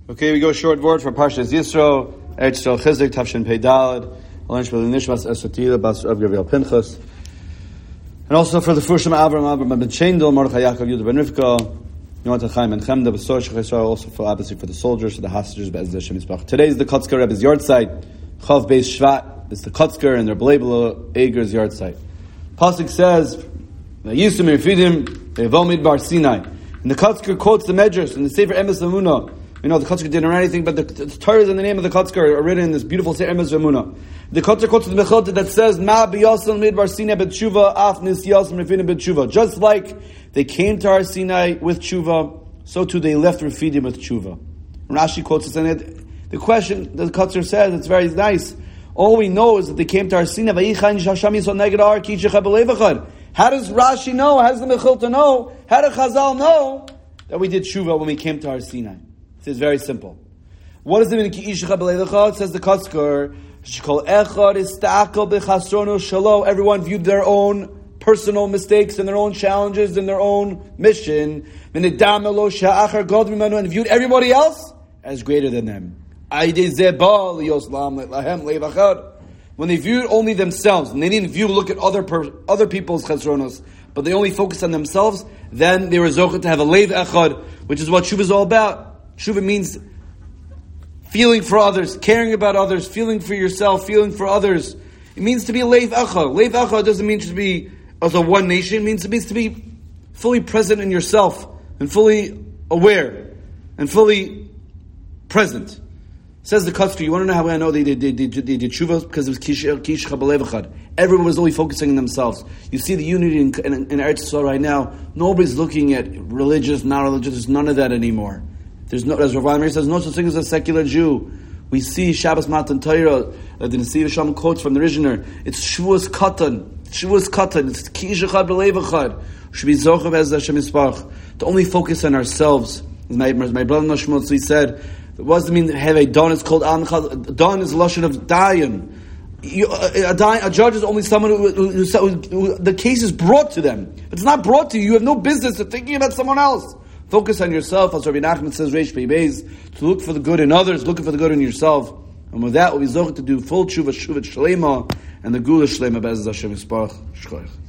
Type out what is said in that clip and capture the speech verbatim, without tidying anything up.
Okay, we go short word for Parshas Yisro, Eretz Yisrael Chizek, Tavshin Pei Daled, Alensh B'li Nishmas Esotila, Bas Rav Gabriel Pinchas, and also for the Fushim Avram, Avram Ben Chendel, Mordechai Yaakov, Yehuda Ben Rivka, Yonatan Chaim Ben Chemda, Besor Shech Yisrael, also for obviously for the soldiers, for the hostages, Be'ez Hashem Yisbach. Today is the Kotzker Rebbe's yard site, Chav Beis Shvat. It's the Kotzker and their Belebela Eger's yard site. Pasuk says, Yisum Yerfidim, Evo Midbar Sinai. And the Kotzker quotes the Medrash in the Sefer Emes Emunah. You know, the Kotzker didn't write anything, but the, the Torahs in the name of the Kotzker are written in this beautiful Sefer Emes Emunah. The Kotzker quotes the Mechilta that says, Ma b'yasam midbar Sinai b'tshuva, af nis yasam refidim b'tshuva. Just like they came to Har Sinai with tshuva, so too they left Refidim with tshuva. Rashi quotes this in it. The question, the Kotzker says, it's very nice. All we know is that they came to Har Sinai. How does Rashi know? How does the Mechilta know? How does Chazal know that we did tshuva when we came to Har Sinai? It's very simple. What does it mean? It says the Kotzker, everyone viewed their own personal mistakes and their own challenges and their own mission, and viewed everybody else as greater than them. When they viewed only themselves, and they didn't view, look at other per, other people's chesronos, but they only focused on themselves, then they were zocheh to have a leiv echad, which is what Shuvah is all about. Shuvah means feeling for others, caring about others, feeling for yourself, feeling for others. It means to be a leiv echad. Leiv echad doesn't mean to be as a one nation. It means, it means to be fully present in yourself, and fully aware, and fully present. Says the Kotzker, you want to know how I know they did they, they, they did tshuva? Because it was kish kish chabalev echad. Everyone was only focusing on themselves. You see the unity in, in, in Eretz Yisrael right now. Nobody's looking at religious, not religious. There's none of that anymore. There's no, as Rav Meir says, no such thing as a secular Jew. We see Shabbos Matan Torah, uh, the Nesiv Shalom quotes from the Rishner. It's Shavuos Katan. Shavuos Katan. It's kish echad b'leiv echad. Should be zochav as Hashem Yisparach. To only focus on ourselves. My, my brother Nashmotzi said, what does it mean to have a don? It's called Anchal. Don is lashon of dayan. You, a, a, a judge is only someone who, who, who, who, who the case is brought to them. If it's not brought to you, you have no business of thinking about someone else. Focus on yourself, as Rabbi Nachman says, Reish Pei Beis, to look for the good in others, looking for the good in yourself. And with that, we'll be zocheh to do full tshuva, tshuva shlema, and the gula shlema, Be'ez Hashem Yisparach. Shkoyach.